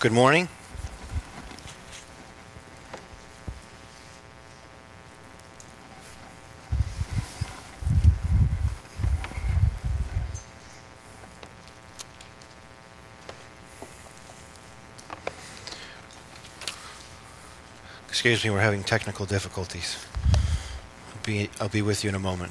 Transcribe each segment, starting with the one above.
Good morning. Excuse me, we're having technical difficulties. I'll be with you in a moment.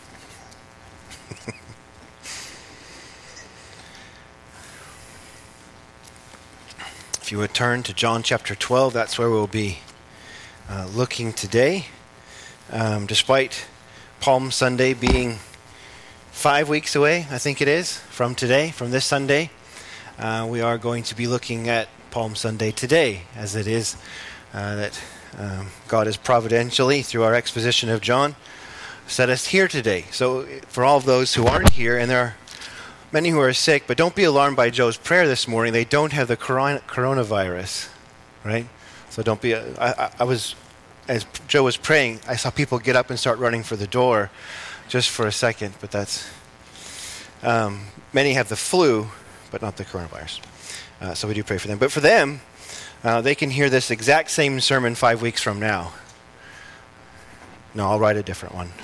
If you would turn to John chapter 12, that's where we'll be looking today. Despite Palm Sunday being 5 weeks away, I think it is, from today, from this Sunday, we are going to be looking at Palm Sunday today, as it is that God has providentially, through our exposition of John, set us here today. So for all of those who aren't here, and there are many who are sick, but don't be alarmed by Joe's prayer this morning. They don't have the coronavirus, right? So don't be. I was, as Joe was praying, I saw people get up and start running for the door, just for a second. But that's many have the flu, but not the coronavirus. So we do pray for them. But for them, they can hear this exact same sermon 5 weeks from now. No, I'll write a different one.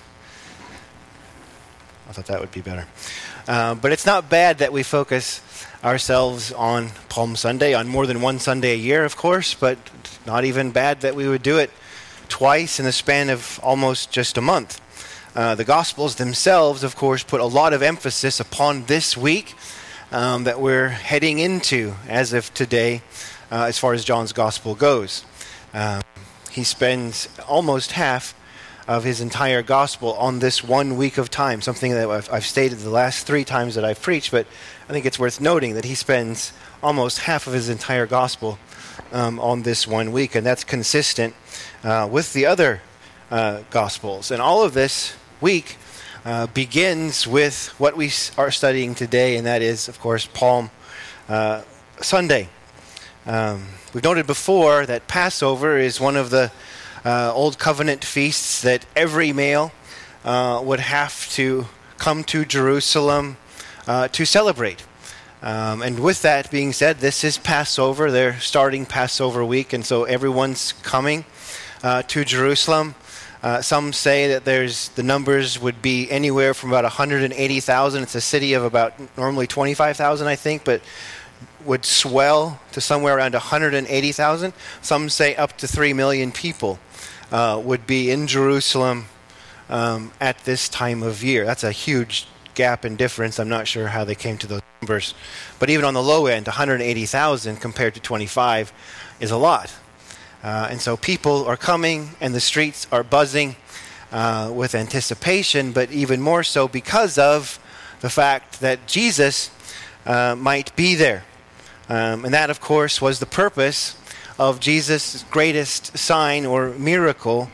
I thought that would be better. But it's not bad that we focus ourselves on Palm Sunday, on more than one Sunday a year, of course, but not even bad that we would do it twice in the span of almost just a month. The Gospels themselves, of course, put a lot of emphasis upon this week that we're heading into as of today, as far as John's Gospel goes. He spends almost half of his entire gospel on this 1 week of time, something that I've stated the last 3 times that I've preached, but I think it's worth noting that he spends almost half of his entire gospel on this 1 week, and that's consistent with the other gospels. And all of this week begins with what we are studying today, and that is, of course, Palm Sunday. We've noted before that Passover is one of the Old Covenant feasts that every male would have to come to Jerusalem to celebrate. And with that being said, this is Passover. They're starting Passover week, and so everyone's coming to Jerusalem. Some say that the numbers would be anywhere from about 180,000. It's a city of about normally 25,000, I think, but would swell to somewhere around 180,000. Some say up to 3 million people would be in Jerusalem at this time of year. That's a huge gap in difference. I'm not sure how they came to those numbers. But even on the low end, 180,000 compared to 25 is a lot. And so people are coming and the streets are buzzing with anticipation, but even more so because of the fact that Jesus might be there. And that, of course, was the purpose of Jesus' greatest sign or miracle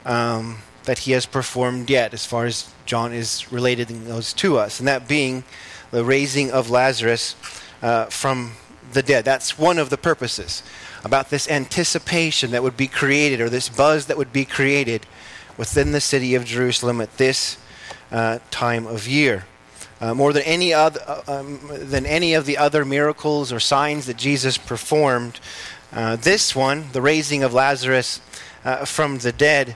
that he has performed yet, as far as John is relating those to us, and that being the raising of Lazarus from the dead. That's one of the purposes, about this anticipation that would be created, or this buzz that would be created within the city of Jerusalem at this time of year. More than any of the other miracles or signs that Jesus performed, this one, the raising of Lazarus from the dead,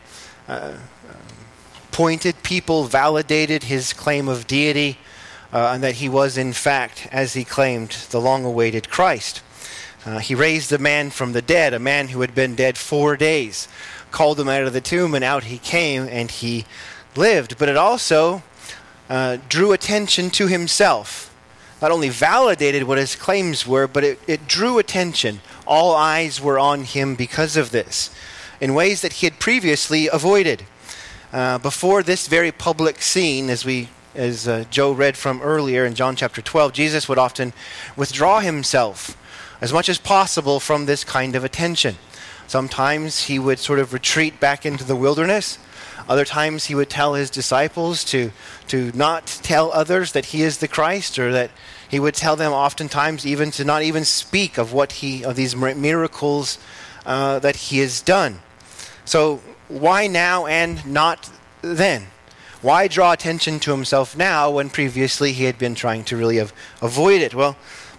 validated his claim of deity, and that he was in fact, as he claimed, the long-awaited Christ. He raised a man from the dead, a man who had been dead 4 days, called him out of the tomb, and out he came, and he lived. But it also drew attention to himself. Not only validated what his claims were, but it drew attention. All eyes were on him because of this, in ways that he had previously avoided. Before this very public scene, as Joe read from earlier in John chapter 12, Jesus would often withdraw himself as much as possible from this kind of attention. Sometimes he would sort of retreat back into the wilderness. Other times he would tell his disciples to not tell others that he is the Christ, or that he would tell them oftentimes even to not even speak of these miracles that he has done. So why now and not then? Why draw attention to himself now when previously he had been trying to really avoid it? Well,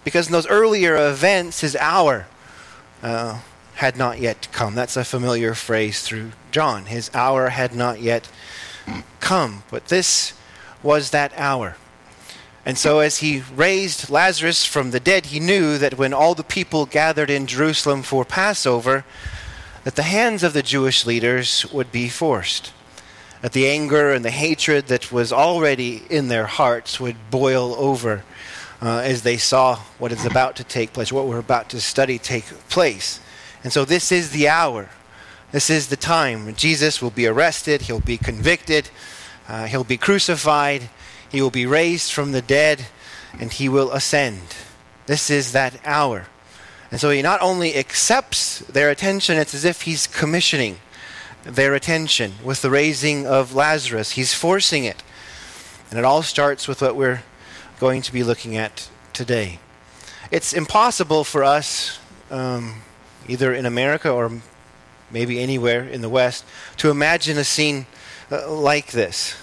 Because in those earlier events, his hour had not yet come. That's a familiar phrase through John. His hour had not yet come. But this was that hour. And so as he raised Lazarus from the dead, he knew that when all the people gathered in Jerusalem for Passover, that the hands of the Jewish leaders would be forced. That the anger and the hatred that was already in their hearts would boil over as they saw what is about to take place, what we're about to study take place. And so this is the hour. This is the time when Jesus will be arrested, he'll be convicted, he'll be crucified, he will be raised from the dead, and he will ascend. This is that hour. And so he not only accepts their attention, it's as if he's commissioning their attention with the raising of Lazarus. He's forcing it. And it all starts with what we're going to be looking at today. It's impossible for us, either in America or maybe anywhere in the West, to imagine a scene like this.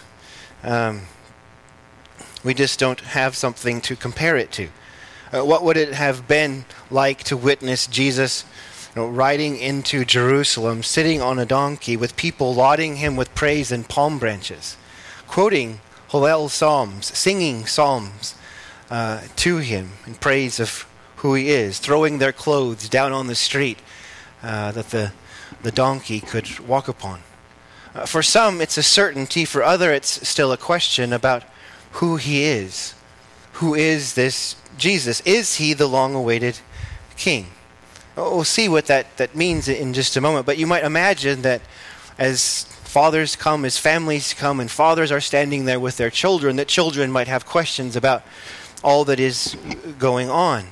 We just don't have something to compare it to. What would it have been like to witness Jesus riding into Jerusalem, sitting on a donkey with people lauding him with praise and palm branches, quoting Hallel psalms, singing psalms to him in praise of who he is, throwing their clothes down on the street that the donkey could walk upon. For some, it's a certainty. For others, it's still a question about who he is. Who is this Jesus? Is he the long-awaited king? We'll see what that means in just a moment. But you might imagine that as fathers come, as families come, and fathers are standing there with their children, that children might have questions about all that is going on.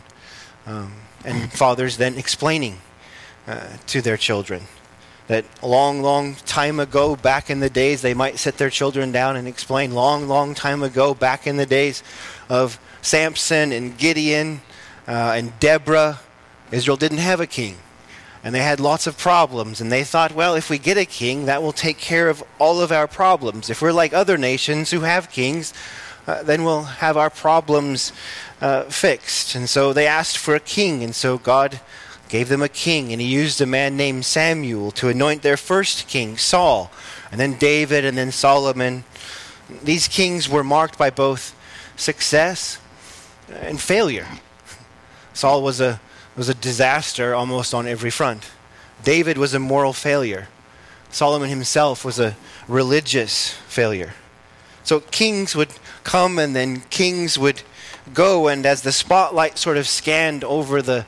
And fathers then explaining to their children that a long, long time ago, back in the days, they might sit their children down and explain, long, long time ago, back in the days of Samson and Gideon and Deborah, Israel didn't have a king. And they had lots of problems. And they thought, well, if we get a king, that will take care of all of our problems. If we're like other nations who have kings, then we'll have our problems fixed. And so they asked for a king. And so God gave them a king, and he used a man named Samuel to anoint their first king, Saul, and then David, and then Solomon. These kings were marked by both success and failure. Saul was a disaster almost on every front. David was a moral failure. Solomon himself was a religious failure. So kings would come and then kings would go, and as the spotlight sort of scanned over the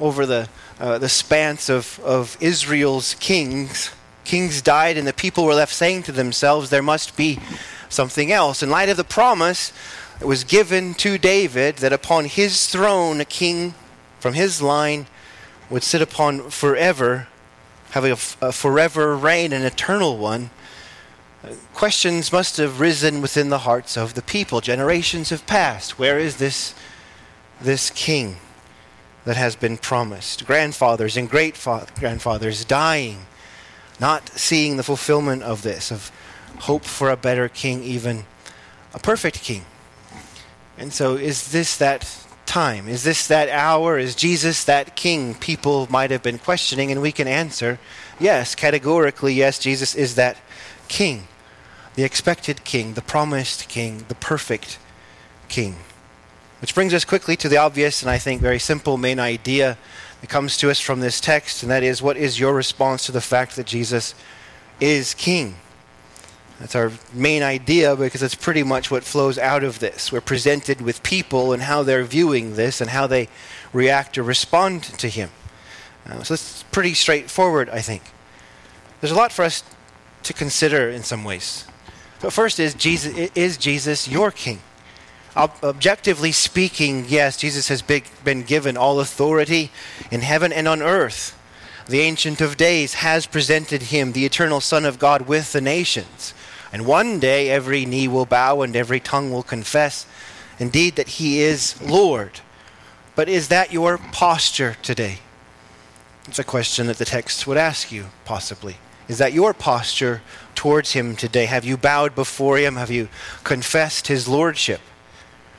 spans of Israel's kings died, and the people were left saying to themselves, there must be something else. In light of the promise that was given to David that upon his throne a king from his line would sit upon forever, having a forever reign, an eternal one, questions must have risen within the hearts of the people. Generations have passed. Where is this king that has been promised? Grandfathers and great-grandfathers dying, not seeing the fulfillment of this, of hope for a better king, even a perfect king. And so is this that time? Is this that hour? Is Jesus that king? People might have been questioning, and we can answer, yes, categorically, yes, Jesus is that king. The expected king, the promised king, the perfect king. Which brings us quickly to the obvious and I think very simple main idea that comes to us from this text, and that is, what is your response to the fact that Jesus is king? That's our main idea, because it's pretty much what flows out of this. We're presented with people and how they're viewing this and how they react or respond to him. So it's pretty straightforward, I think. There's a lot for us to consider in some ways. So first is Jesus your king? Objectively speaking, yes, Jesus has been given all authority in heaven and on earth. The Ancient of Days has presented him, the eternal Son of God, with the nations. And one day every knee will bow and every tongue will confess, indeed, that he is Lord. But is that your posture today? It's a question that the text would ask you, possibly. Is that your posture towards him today? Have you bowed before him? Have you confessed his lordship?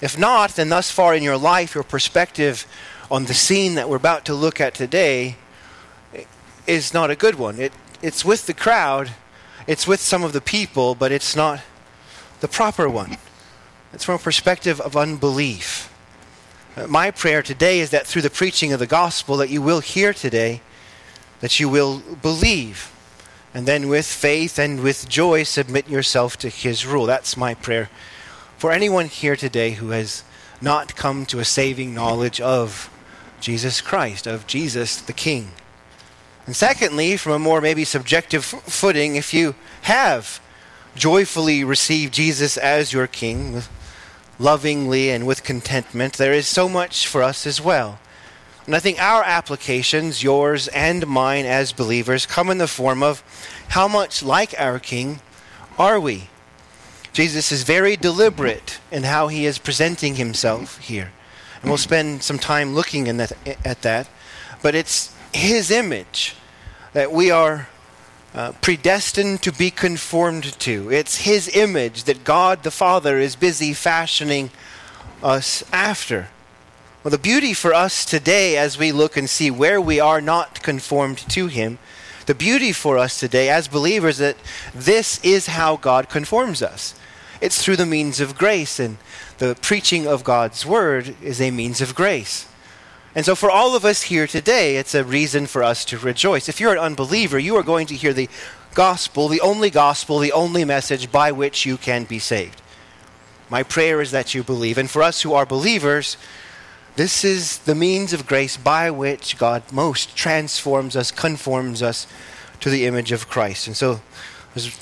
If not, then thus far in your life, your perspective on the scene that we're about to look at today is not a good one. It's with the crowd, it's with some of the people, but it's not the proper one. It's from a perspective of unbelief. My prayer today is that through the preaching of the gospel that you will hear today, that you will believe, and then with faith and with joy submit yourself to his rule. That's my prayer for anyone here today who has not come to a saving knowledge of Jesus Christ, of Jesus the King. And secondly, from a more maybe subjective footing, if you have joyfully received Jesus as your King, lovingly and with contentment, there is so much for us as well. And I think our applications, yours and mine as believers, come in the form of how much like our King are we? Jesus is very deliberate in how he is presenting himself here. And we'll spend some time looking at that. But it's his image that we are predestined to be conformed to. It's his image that God the Father is busy fashioning us after. Well, the beauty for us today as we look and see where we are not conformed to him, the beauty for us today as believers that this is how God conforms us. It's through the means of grace, and the preaching of God's word is a means of grace. And so for all of us here today, it's a reason for us to rejoice. If you're an unbeliever, you are going to hear the gospel, the only message by which you can be saved. My prayer is that you believe. And for us who are believers, this is the means of grace by which God most transforms us, conforms us to the image of Christ. And so there's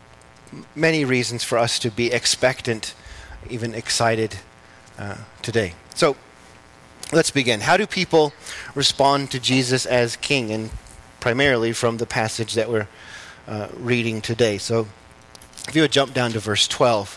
many reasons for us to be expectant, even excited today. So let's begin. How do people respond to Jesus as King? And primarily from the passage that we're reading today. So if you would jump down to verse 12.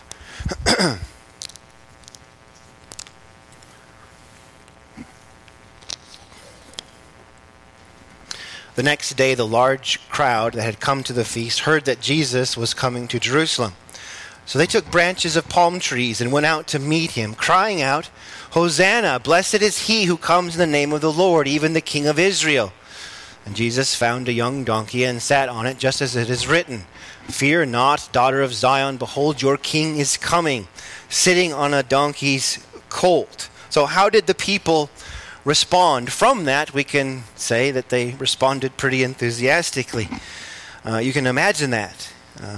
The next day, the large crowd that had come to the feast heard that Jesus was coming to Jerusalem. So they took branches of palm trees and went out to meet him, crying out, "Hosanna! Blessed is he who comes in the name of the Lord, even the King of Israel." And Jesus found a young donkey and sat on it, just as it is written, "Fear not, daughter of Zion, behold, your king is coming, sitting on a donkey's colt." So how did the people respond? From that, we can say that they responded pretty enthusiastically. You can imagine that.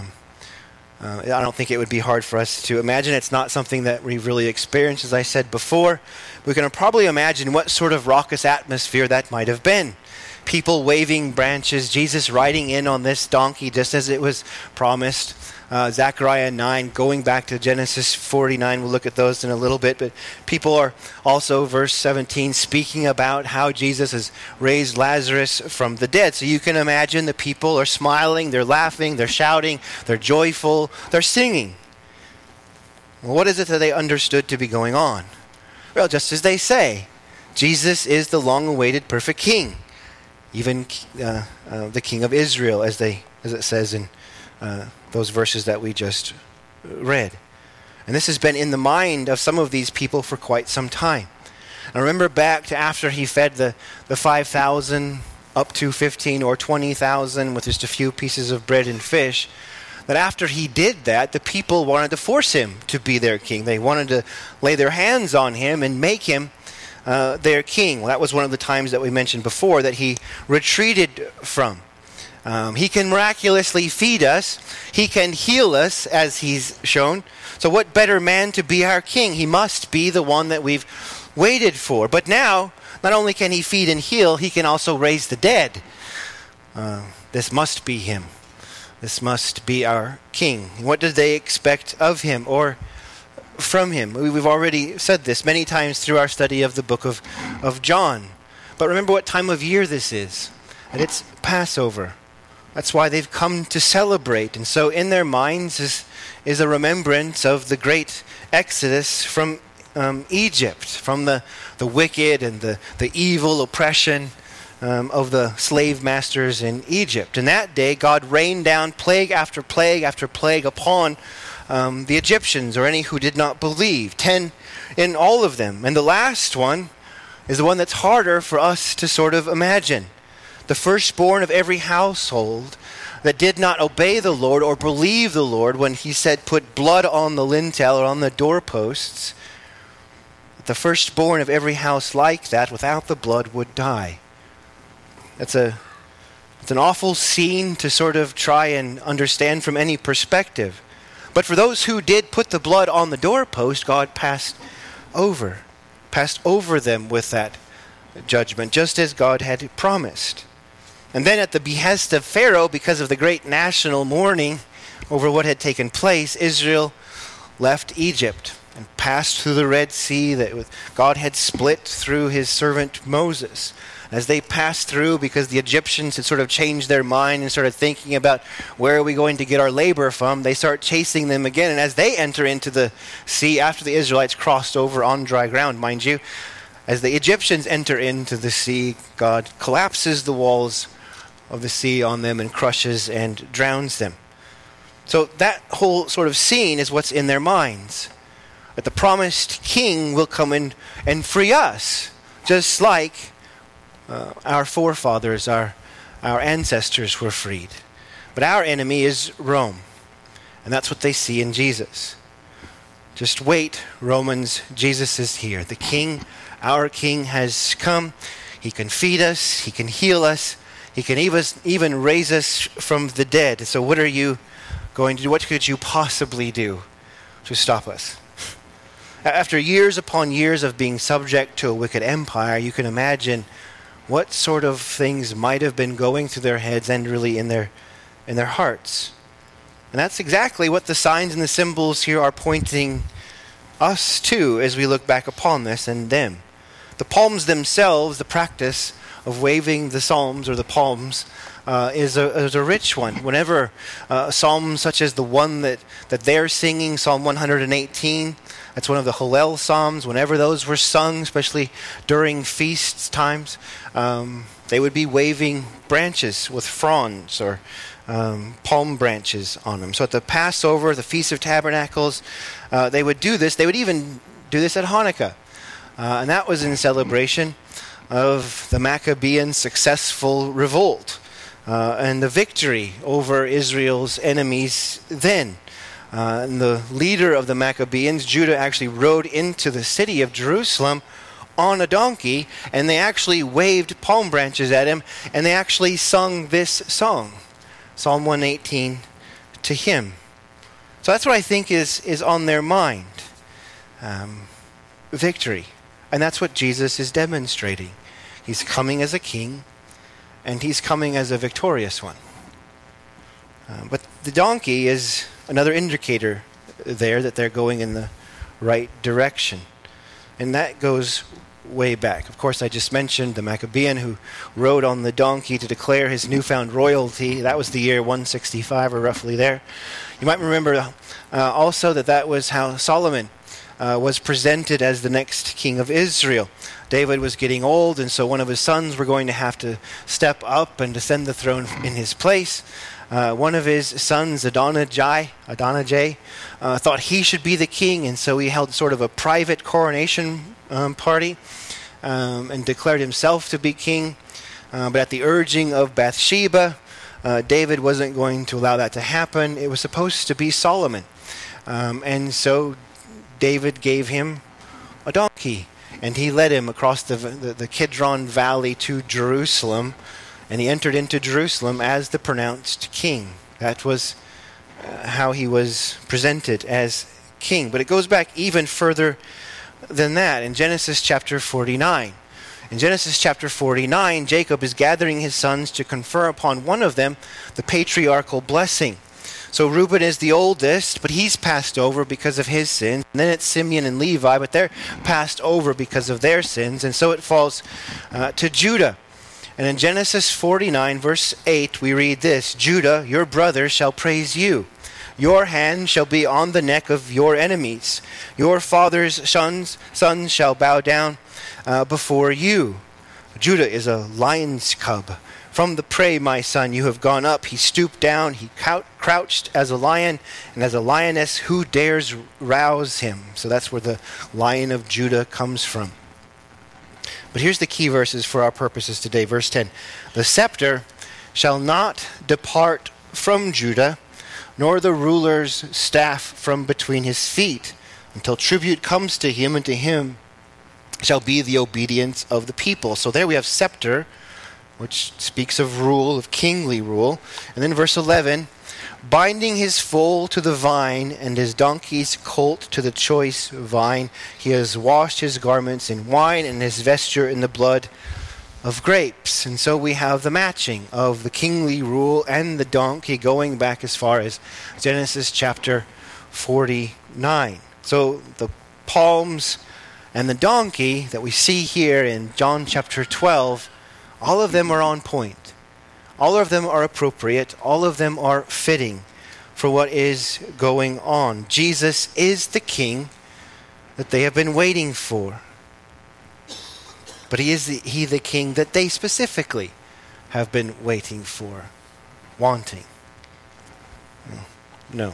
I don't think it would be hard for us to imagine. It's not something that we've really experienced, as I said before. We can probably imagine what sort of raucous atmosphere that might have been. People waving branches, Jesus riding in on this donkey just as it was promised. Zechariah 9, going back to Genesis 49, we'll look at those in a little bit, but people are also, verse 17, speaking about how Jesus has raised Lazarus from the dead. So you can imagine the people are smiling, they're laughing, they're shouting, they're joyful, they're singing. Well, what is it that they understood to be going on? Well, just as they say, Jesus is the long-awaited perfect King, even the King of Israel, as it says in those verses that we just read. And this has been in the mind of some of these people for quite some time. I remember back to after he fed the 5,000 up to 15 or 20,000 with just a few pieces of bread and fish, that after he did that, the people wanted to force him to be their king. They wanted to lay their hands on him and make him their king. Well, that was one of the times that we mentioned before that he retreated from. He can miraculously feed us. He can heal us, as he's shown. So what better man to be our king? He must be the one that we've waited for. But now, not only can he feed and heal, he can also raise the dead. This must be him. This must be our king. What did they expect of him or from him? We've already said this many times through our study of the book of John. But remember what time of year this is. And it's Passover. That's why they've come to celebrate. And so in their minds is a remembrance of the great exodus from Egypt, from the wicked and the evil oppression of the slave masters in Egypt. And that day, God rained down plague after plague after plague upon the Egyptians or any who did not believe. 10 in all of them. And the last one is the one that's harder for us to sort of imagine. The firstborn of every household that did not obey the Lord or believe the Lord when he said, put blood on the lintel or on the doorposts. The firstborn of every house like that, without the blood, would die. It's an awful scene to sort of try and understand from any perspective. But for those who did put the blood on the doorpost, God passed over them with that judgment, just as God had promised. And then at the behest of Pharaoh, because of the great national mourning over what had taken place, Israel left Egypt and passed through the Red Sea that God had split through his servant Moses. As they passed through, because the Egyptians had sort of changed their mind and started thinking about where are we going to get our labor from, they start chasing them again. And as they enter into the sea, after the Israelites crossed over on dry ground, mind you, as the Egyptians enter into the sea, God collapses the walls of the sea on them and crushes and drowns them. So that whole sort of scene is what's in their minds. That the promised king will come in and free us, just like our forefathers, our ancestors were freed. But our enemy is Rome. And that's what they see in Jesus. Just wait, Romans, Jesus is here. The king, our king, has come. He can feed us. He can heal us. He can even raise us from the dead. So what are you going to do? What could you possibly do to stop us? After years upon years of being subject to a wicked empire, you can imagine what sort of things might have been going through their heads and really in their hearts. And that's exactly what the signs and the symbols here are pointing us to as we look back upon this and them. The palms themselves, the practice of waving the psalms or the palms, is a rich one. Whenever a psalm such as the one that they're singing, Psalm 118, that's one of the Hallel psalms. Whenever those were sung, especially during feast times, they would be waving branches with fronds or palm branches on them. So at the Passover, the Feast of Tabernacles, they would do this. They would even do this at Hanukkah. And that was in celebration of the Maccabean successful revolt and the victory over Israel's enemies then. And the leader of the Maccabeans, Judah, actually rode into the city of Jerusalem on a donkey, and they actually waved palm branches at him, and they actually sung this song, Psalm 118, to him. So that's what I think is on their mind. Victory. And that's what Jesus is demonstrating. He's coming as a king, and he's coming as a victorious one. But the donkey is another indicator there that they're going in the right direction. And that goes way back. Of course, I just mentioned the Maccabean who rode on the donkey to declare his newfound royalty. That was the year 165, or roughly there. You might remember also that was how Solomon was presented as the next king of Israel. David was getting old, and so one of his sons were going to have to step up and descend the throne in his place. One of his sons, Adonijah, thought he should be the king, and so he held sort of a private coronation party and declared himself to be king. But at the urging of Bathsheba, David wasn't going to allow that to happen. It was supposed to be Solomon. And so David gave him a donkey, and he led him across the Kidron Valley to Jerusalem, and he entered into Jerusalem as the pronounced king. That was how he was presented as king. But it goes back even further than that in Genesis chapter 49. In Genesis chapter 49, Jacob is gathering his sons to confer upon one of them the patriarchal blessing. So Reuben is the oldest, but he's passed over because of his sins. And then it's Simeon and Levi, but they're passed over because of their sins. And so it falls to Judah. And in Genesis 49, verse 8, we read this: Judah, your brother, shall praise you. Your hand shall be on the neck of your enemies. Your father's sons shall bow down before you. Judah is a lion's cub. From the prey, my son, you have gone up. He stooped down. He crouched as a lion, and as a lioness, who dares rouse him? So that's where the Lion of Judah comes from. But here's the key verses for our purposes today. Verse 10. The scepter shall not depart from Judah, nor the ruler's staff from between his feet, until tribute comes to him, and to him shall be the obedience of the people. So there we have scepter, which speaks of rule, of kingly rule. And then verse 11, binding his foal to the vine and his donkey's colt to the choice vine, he has washed his garments in wine and his vesture in the blood of grapes. And so we have the matching of the kingly rule and the donkey going back as far as Genesis chapter 49. So the palms and the donkey that we see here in John chapter 12, all of them are on point. All of them are appropriate. All of them are fitting for what is going on. Jesus is the king that they have been waiting for. But he is the king that they specifically have been waiting for, wanting. No.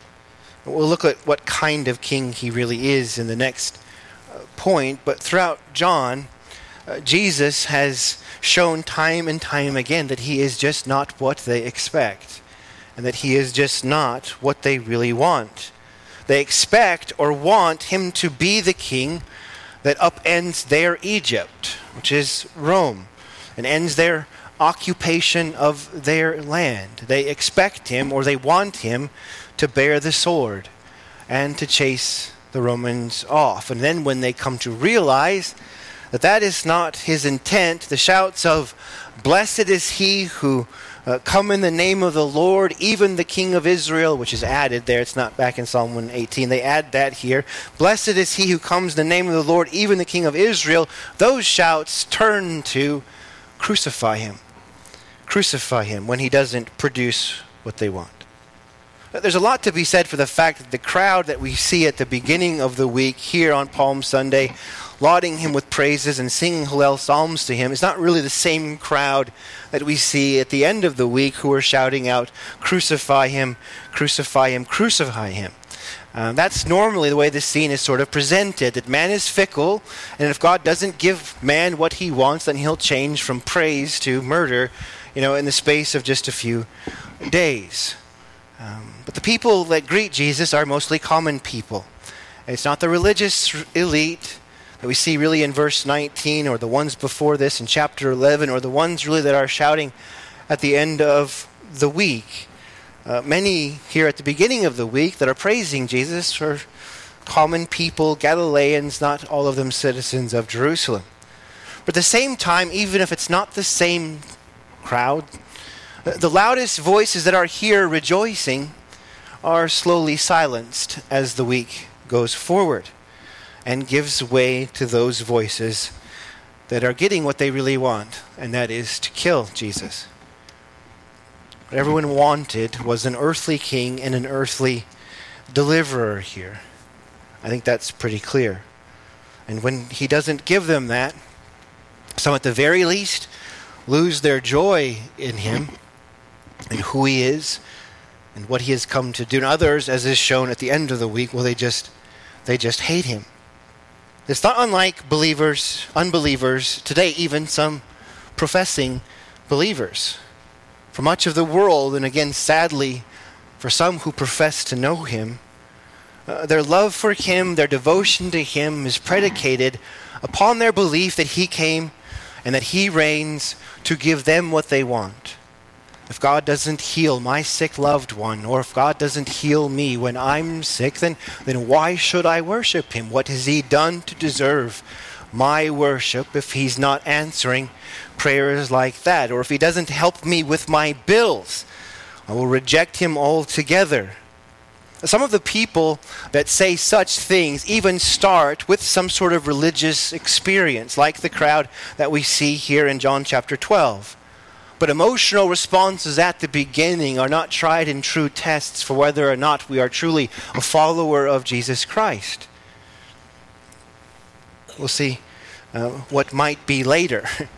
We'll look at what kind of king he really is in the next point. But throughout John, Jesus has shown time and time again that he is just not what they expect, and that he is just not what they really want. They expect or want him to be the king that upends their Egypt, which is Rome, and ends their occupation of their land. They expect him, or they want him, to bear the sword and to chase the Romans off. And then when they come to realize that that is not his intent, the shouts of, "Blessed is he who come in the name of the Lord, even the King of Israel," which is added there. It's not back in Psalm 118. They add that here. "Blessed is he who comes in the name of the Lord, even the King of Israel." Those shouts turn to crucify him. Crucify him when he doesn't produce what they want. There's a lot to be said for the fact that the crowd that we see at the beginning of the week here on Palm Sunday, lauding him with praises and singing Hallel psalms to him, is not really the same crowd that we see at the end of the week who are shouting out, "Crucify him, crucify him, crucify him." That's normally the way the scene is sort of presented, that man is fickle, and if God doesn't give man what he wants, then he'll change from praise to murder, in the space of just a few days. But the people that greet Jesus are mostly common people. It's not the religious elite that we see really in verse 19, or the ones before this in chapter 11, or the ones really that are shouting at the end of the week. Many here at the beginning of the week that are praising Jesus are common people, Galileans, not all of them citizens of Jerusalem. But at the same time, even if it's not the same crowd, the loudest voices that are here rejoicing are slowly silenced as the week goes forward, and gives way to those voices that are getting what they really want, and that is to kill Jesus. What everyone wanted was an earthly king and an earthly deliverer here. I think that's pretty clear. And when he doesn't give them that, some at the very least lose their joy in him and who he is and what he has come to do. And others, as is shown at the end of the week, well, they just hate him. It's not unlike unbelievers today, even some professing believers. For much of the world, and again, sadly, for some who profess to know him, their love for him, their devotion to him is predicated upon their belief that he came and that he reigns to give them what they want. If God doesn't heal my sick loved one, or if God doesn't heal me when I'm sick, then why should I worship him? What has he done to deserve my worship if he's not answering prayers like that? Or if he doesn't help me with my bills, I will reject him altogether. Some of the people that say such things even start with some sort of religious experience, like the crowd that we see here in John chapter 12. But emotional responses at the beginning are not tried and true tests for whether or not we are truly a follower of Jesus Christ. We'll see what might be later.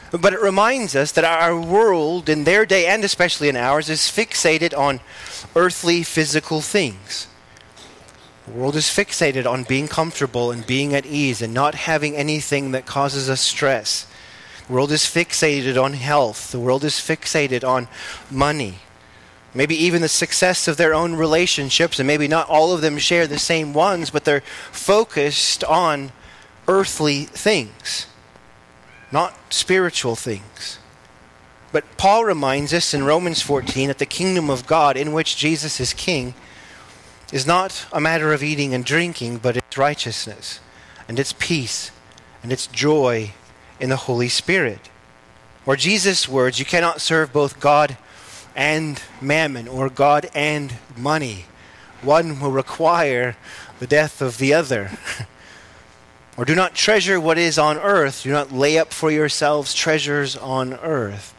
But it reminds us that our world in their day, and especially in ours, is fixated on earthly, physical things. The world is fixated on being comfortable and being at ease and not having anything that causes us stress. The world is fixated on health. The world is fixated on money. Maybe even the success of their own relationships, and maybe not all of them share the same ones, but they're focused on earthly things, not spiritual things. But Paul reminds us in Romans 14 that the kingdom of God, in which Jesus is king, is not a matter of eating and drinking, but it's righteousness, and it's peace, and it's joy in the Holy Spirit. Or Jesus' words, you cannot serve both God and mammon, or God and money. One will require the death of the other. Or do not treasure what is on earth. Do not lay up for yourselves treasures on earth.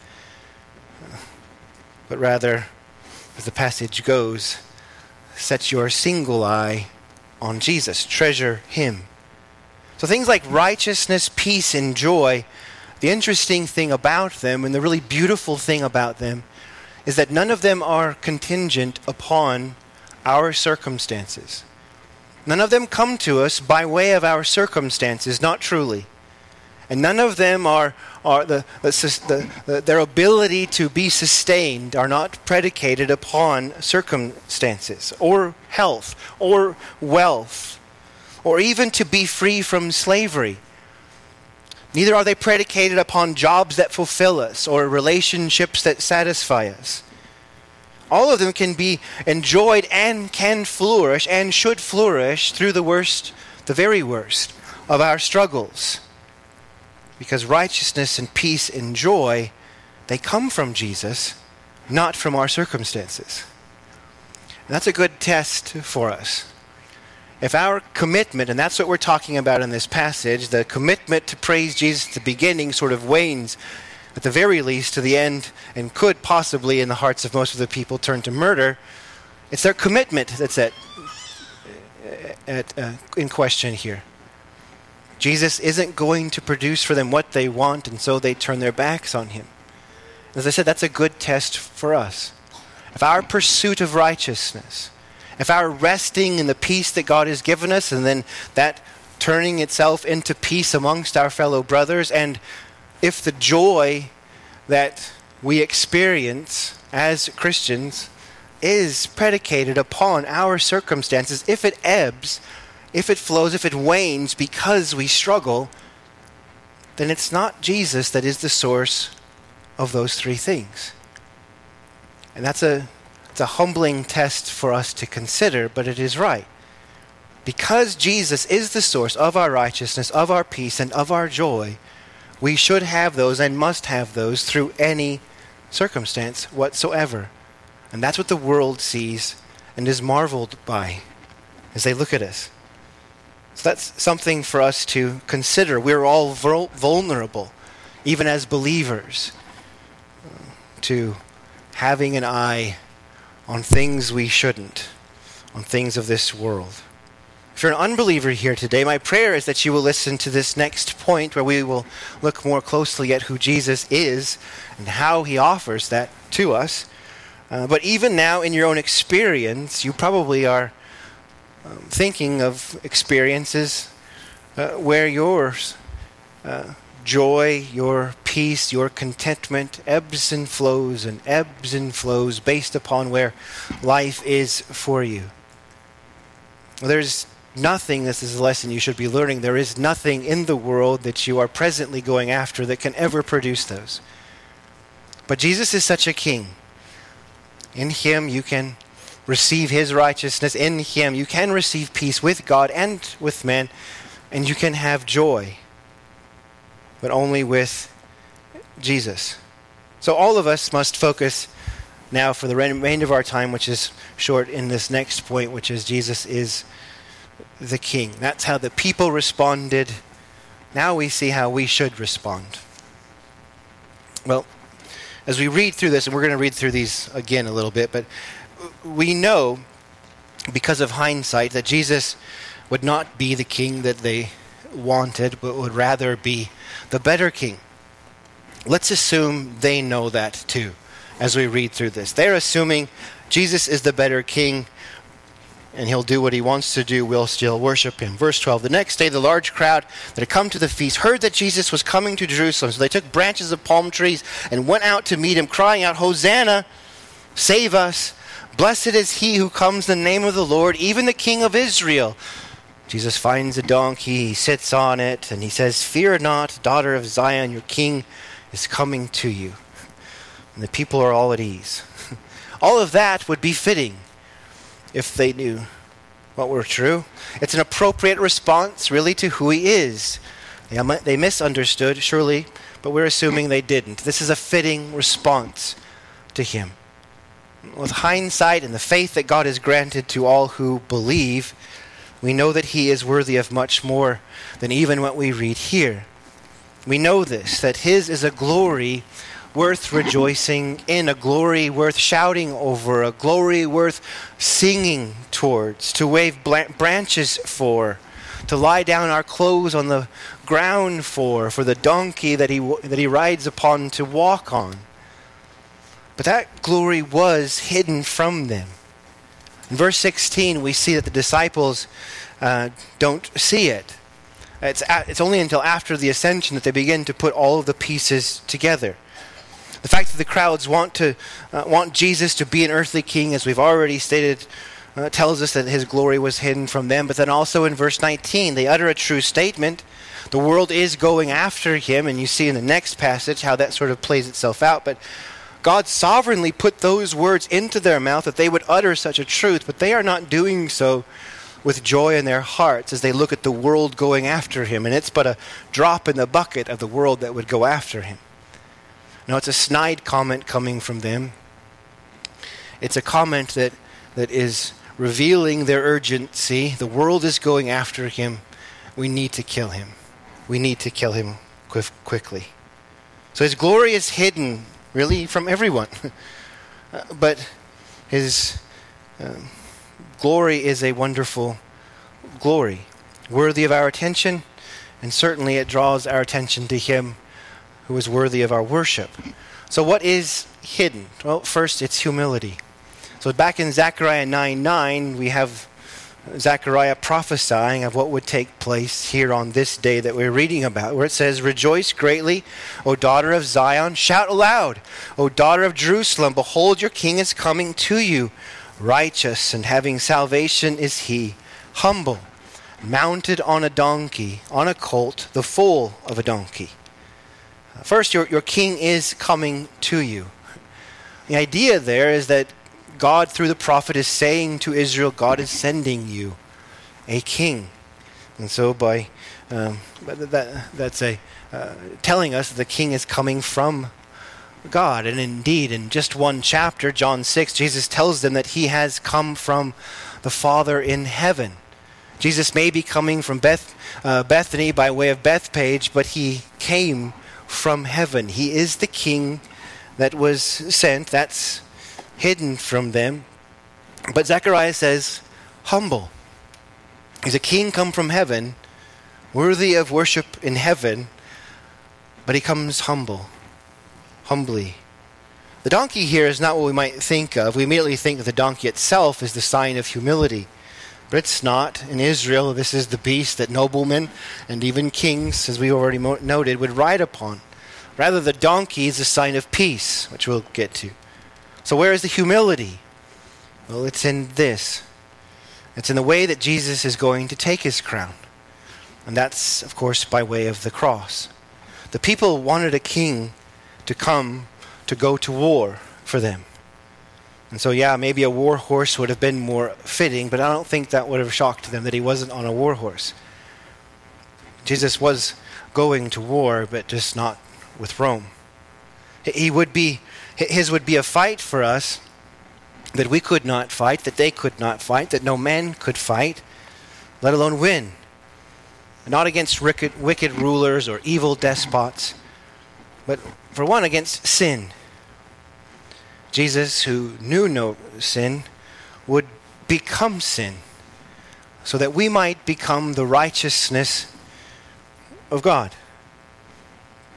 But rather, as the passage goes, set your single eye on Jesus. Treasure him. So things like righteousness, peace, and joy, the interesting thing about them and the really beautiful thing about them is that none of them are contingent upon our circumstances. None of them come to us by way of our circumstances, not truly. And none of them are their ability to be sustained are not predicated upon circumstances or health or wealth or even to be free from slavery. Neither are they predicated upon jobs that fulfill us or relationships that satisfy us. All of them can be enjoyed and can flourish and should flourish through the very worst of our struggles. Because righteousness and peace and joy, they come from Jesus, not from our circumstances. And that's a good test for us. If our commitment, and that's what we're talking about in this passage, the commitment to praise Jesus at the beginning sort of wanes, at the very least, to the end, and could possibly, in the hearts of most of the people, turn to murder, it's their commitment that's in question here. Jesus isn't going to produce for them what they want, and so they turn their backs on him. As I said, that's a good test for us. If our pursuit of righteousness, if our resting in the peace that God has given us, and then that turning itself into peace amongst our fellow brothers, and if the joy that we experience as Christians is predicated upon our circumstances, if it ebbs, if it flows, if it wanes because we struggle, then it's not Jesus that is the source of those three things. And it's a humbling test for us to consider, but it is right. Because Jesus is the source of our righteousness, of our peace, and of our joy, we should have those and must have those through any circumstance whatsoever. And that's what the world sees and is marveled by as they look at us. So that's something for us to consider. We're all vulnerable, even as believers, to having an eye on things we shouldn't, on things of this world. If you're an unbeliever here today, my prayer is that you will listen to this next point where we will look more closely at who Jesus is and how he offers that to us. But even now in your own experience, you probably are thinking of experiences where your joy, your peace, your contentment ebbs and flows based upon where life is for you. Well, there's nothing, this is a lesson you should be learning, there is nothing in the world that you are presently going after that can ever produce those. But Jesus is such a king. In him you can receive his righteousness. In him you can receive peace with God and with man, and you can have joy, but only with Jesus. So all of us must focus now for the remainder of our time, which is short, in this next point, which is Jesus is the king. That's how the people responded. Now we see how we should respond. Well, as we read through this, and we're going to read through these again a little bit, but we know, because of hindsight, that Jesus would not be the king that they wanted, but would rather be the better king. Let's assume they know that too as we read through this. They're assuming Jesus is the better king and he'll do what he wants to do. We'll still worship him. Verse 12, the next day the large crowd that had come to the feast heard that Jesus was coming to Jerusalem. So they took branches of palm trees and went out to meet him, crying out, Hosanna, save us. Blessed is he who comes in the name of the Lord, even the King of Israel. Jesus finds a donkey, he sits on it, and he says, fear not, daughter of Zion, your king is coming to you. And the people are all at ease. All of that would be fitting if they knew what were true. It's an appropriate response, really, to who he is. They misunderstood, surely, but we're assuming they didn't. This is a fitting response to him. With hindsight and the faith that God has granted to all who believe, we know that he is worthy of much more than even what we read here. We know this, that his is a glory worth rejoicing in, a glory worth shouting over, a glory worth singing towards, to wave branches for, to lie down our clothes on the ground for the donkey that he rides upon to walk on. But that glory was hidden from them. In verse 16, we see that the disciples don't see it. It's only until after the ascension that they begin to put all of the pieces together. The fact that the crowds want Jesus to be an earthly king, as we've already stated, tells us that his glory was hidden from them. But then also in verse 19, they utter a true statement. The world is going after him, and you see in the next passage how that sort of plays itself out. But God sovereignly put those words into their mouth that they would utter such a truth, but they are not doing so with joy in their hearts as they look at the world going after him. And it's but a drop in the bucket of the world that would go after him. Now, it's a snide comment coming from them. It's a comment that is revealing their urgency. The world is going after him. We need to kill him. We need to kill him quickly. So his glory is hidden, really, from everyone. But his glory is a wonderful glory, worthy of our attention, and certainly it draws our attention to him who is worthy of our worship. So what is hidden? Well, first, it's humility. So back in Zechariah 9:9, we have Zechariah prophesying of what would take place here on this day that we're reading about, where it says, rejoice greatly, O daughter of Zion. Shout aloud, O daughter of Jerusalem. Behold, your king is coming to you. Righteous and having salvation is he. Humble, mounted on a donkey, on a colt, the foal of a donkey. First, your king is coming to you. The idea there is that God, through the prophet, is saying to Israel, God is sending you a king. And so that's telling us that the king is coming from God. And indeed, in just one chapter, John 6, Jesus tells them that he has come from the Father in heaven. Jesus may be coming from Bethany by way of Bethpage, but he came from heaven. He is the king that was sent. That's hidden from them. But Zechariah says, humble. He's a king come from heaven, worthy of worship in heaven, but he comes humbly. The donkey here is not what we might think of. We immediately think that the donkey itself is the sign of humility. But it's not. In Israel, this is the beast that noblemen and even kings, as we already noted, would ride upon. Rather, the donkey is a sign of peace, which we'll get to. So where is the humility? Well, it's in this. It's in the way that Jesus is going to take his crown. And that's, of course, by way of the cross. The people wanted a king to come to go to war for them. And so, maybe a war horse would have been more fitting, but I don't think that would have shocked them that he wasn't on a war horse. Jesus was going to war, but just not with Rome. His would be a fight for us that we could not fight, that they could not fight, that no man could fight, let alone win. Not against wicked rulers or evil despots, but for one, against sin. Jesus, who knew no sin, would become sin, so that we might become the righteousness of God.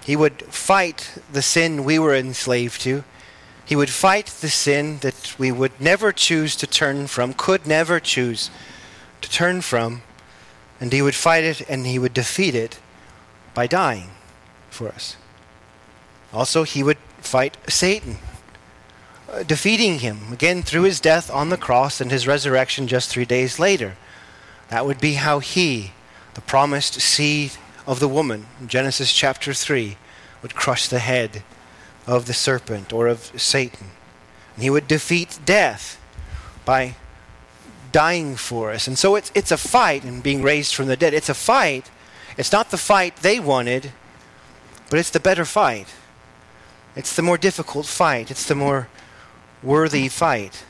He would fight the sin we were enslaved to. He would fight the sin that we would never choose to turn from, could never choose to turn from. And he would fight it and he would defeat it by dying for us. Also, he would fight Satan, defeating him, again, through his death on the cross and his resurrection just 3 days later. That would be how he, the promised seed of the woman, in Genesis chapter 3, would crush the head of the serpent or of Satan. And he would defeat death by dying for us. And so it's a fight in being raised from the dead. It's a fight. It's not the fight they wanted, but it's the better fight. It's the more difficult fight. It's the more worthy fight.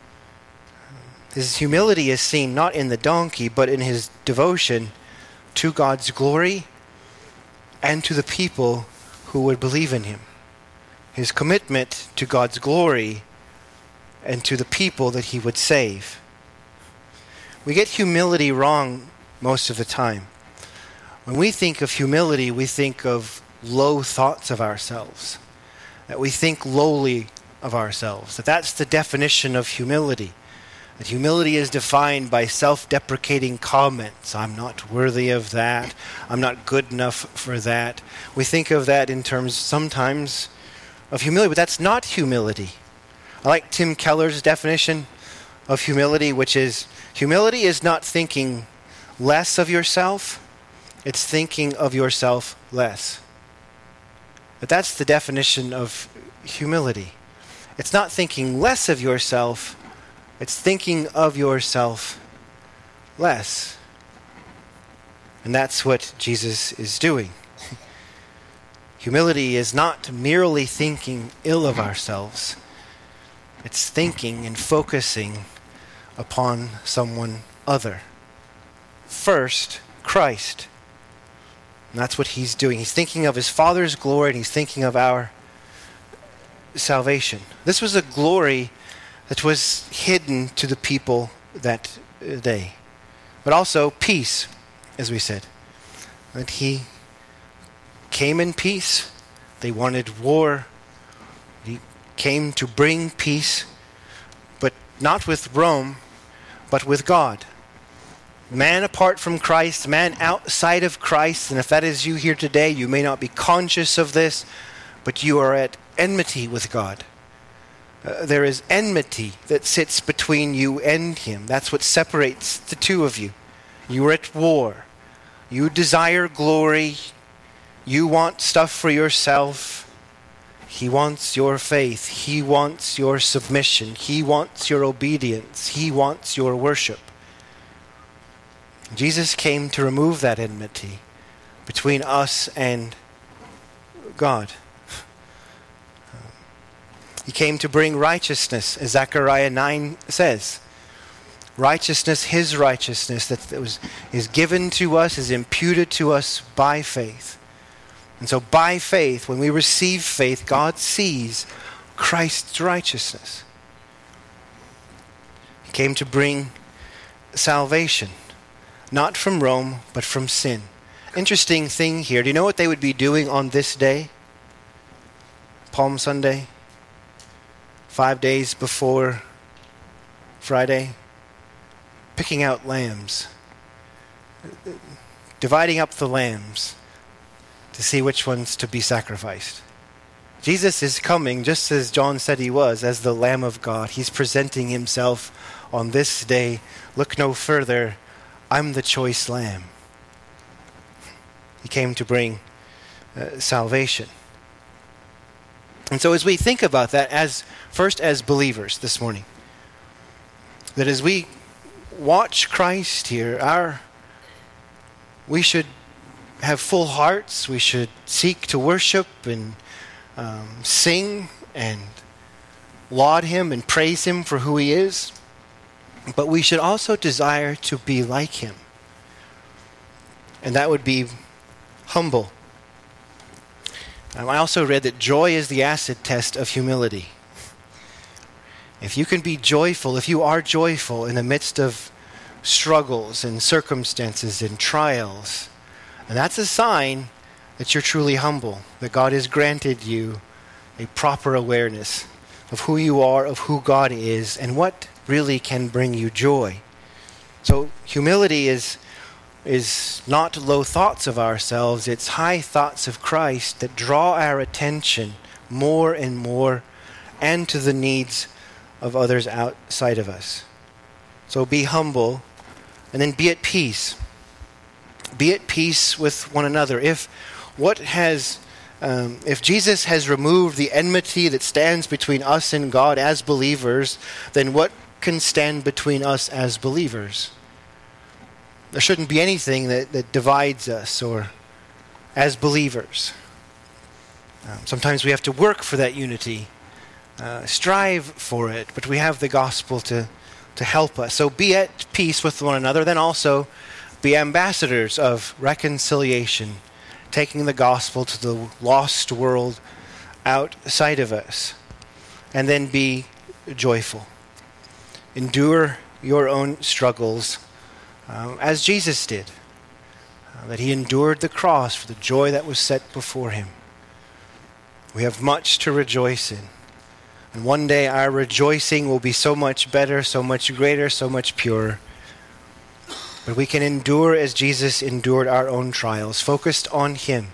His humility is seen not in the donkey, but in his devotion to God's glory and to the people who would believe in him. His commitment to God's glory and to the people that he would save. We get humility wrong most of the time. When we think of humility, we think of low thoughts of ourselves. That we think lowly of ourselves. That's the definition of humility. That humility is defined by self-deprecating comments. I'm not worthy of that. I'm not good enough for that. We think of that in terms sometimes of humility, but that's not humility. I like Tim Keller's definition of humility, which is, humility is not thinking less of yourself, it's thinking of yourself less. But that's the definition of humility. It's not thinking less of yourself, it's thinking of yourself less. And that's what Jesus is doing. Humility is not merely thinking ill of ourselves. It's thinking and focusing upon someone other. First, Christ. And that's what he's doing. He's thinking of his Father's glory and he's thinking of our salvation. This was a glory that was hidden to the people that day. But also peace, as we said. That he came in peace. They wanted war. He came to bring peace, but not with Rome, but with God. Man apart from Christ, man outside of Christ, and if that is you here today, you may not be conscious of this, but you are at enmity with God. There is enmity that sits between you and him. That's what separates the two of you. You are at war. You desire glory. You want stuff for yourself. He wants your faith. He wants your submission. He wants your obedience. He wants your worship. Jesus came to remove that enmity between us and God. He came to bring righteousness, as Zechariah 9 says. Righteousness, his righteousness that is given to us, is imputed to us by faith. And so by faith, when we receive faith, God sees Christ's righteousness. He came to bring salvation, not from Rome, but from sin. Interesting thing here. Do you know what they would be doing on this day? Palm Sunday? 5 days before Friday? Picking out lambs. Dividing up the lambs to see which ones to be sacrificed. Jesus is coming, just as John said he was, as the Lamb of God. He's presenting himself on this day. Look no further. I'm the choice lamb. He came to bring salvation. And so as we think about that, first as believers this morning, that as we watch Christ here, we should have full hearts. We should seek to worship and sing and laud him and praise him for who he is. But we should also desire to be like him. And that would be humble. I also read that joy is the acid test of humility. If you can be joyful, if you are joyful in the midst of struggles and circumstances and trials, and that's a sign that you're truly humble, that God has granted you a proper awareness of who you are, of who God is, and what really can bring you joy. So humility is not low thoughts of ourselves, it's high thoughts of Christ that draw our attention more and more and to the needs of others outside of us. So be humble, and then be at peace. Be at peace with one another. If Jesus has removed the enmity that stands between us and God as believers, then what can stand between us as believers? There shouldn't be anything that divides us or as believers. Sometimes we have to work for that unity, strive for it, but we have the gospel to help us. So be at peace with one another, then also be ambassadors of reconciliation, taking the gospel to the lost world outside of us. And then be joyful. Endure your own struggles as Jesus did, that he endured the cross for the joy that was set before him. We have much to rejoice in. And one day our rejoicing will be so much better, so much greater, so much purer. But we can endure as Jesus endured our own trials, focused on him,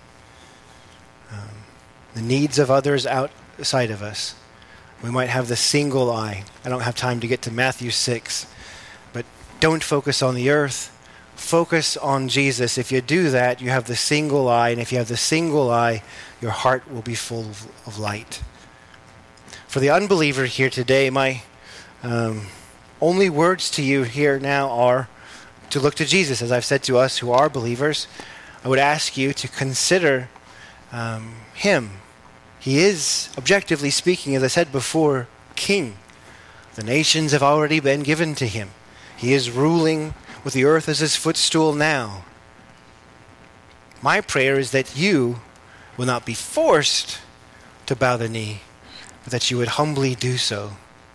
the needs of others outside of us. We might have the single eye. I don't have time to get to Matthew 6, but don't focus on the earth. Focus on Jesus. If you do that, you have the single eye, and if you have the single eye, your heart will be full of light. For the unbeliever here today, my only words to you here now are to look to Jesus. As I've said to us who are believers, I would ask you to consider him. He is, objectively speaking, as I said before, king. The nations have already been given to him. He is ruling with the earth as his footstool now. My prayer is that you will not be forced to bow the knee, but that you would humbly do so,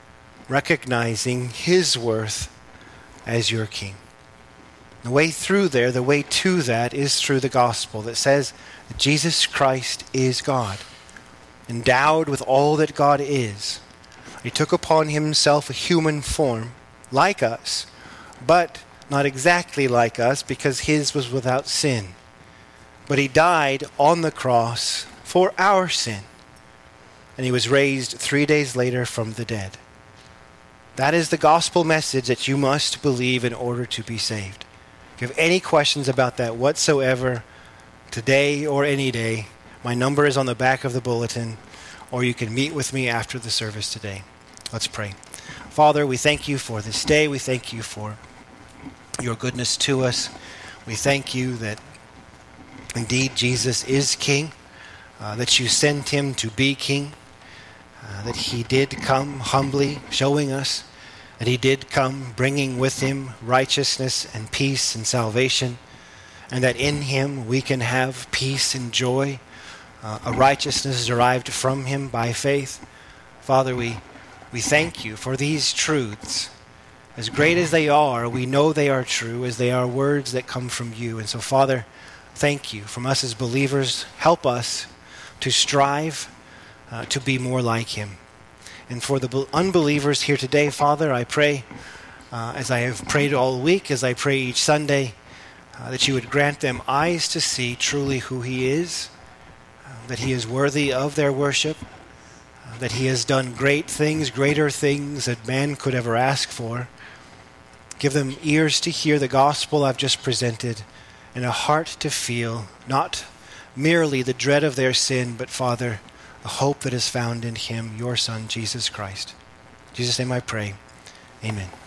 recognizing his worth as your king. The way through there, the way to that is through the gospel that says that Jesus Christ is God, endowed with all that God is. He took upon himself a human form like us, but not exactly like us because his was without sin. But he died on the cross for our sin, and he was raised 3 days later from the dead. That is the gospel message that you must believe in order to be saved. If you have any questions about that whatsoever, today or any day, my number is on the back of the bulletin, or you can meet with me after the service today. Let's pray. Father, we thank you for this day. We thank you for your goodness to us. We thank you that indeed Jesus is King, that you sent him to be King, that he did come humbly, showing us that he did come bringing with him righteousness and peace and salvation, and that in him we can have peace and joy, a righteousness derived from him by faith. Father, we thank you for these truths. As great as they are, we know they are true, as they are words that come from you. And so, Father, thank you. From us as believers, help us to strive to be more like him. And for the unbelievers here today, Father, I pray, as I have prayed all week, as I pray each Sunday, that you would grant them eyes to see truly who he is, that he is worthy of their worship, that he has done great things, greater things that man could ever ask for. Give them ears to hear the gospel I've just presented, and a heart to feel not merely the dread of their sin, but, Father, the hope that is found in him, your Son, Jesus Christ. In Jesus' name I pray. Amen.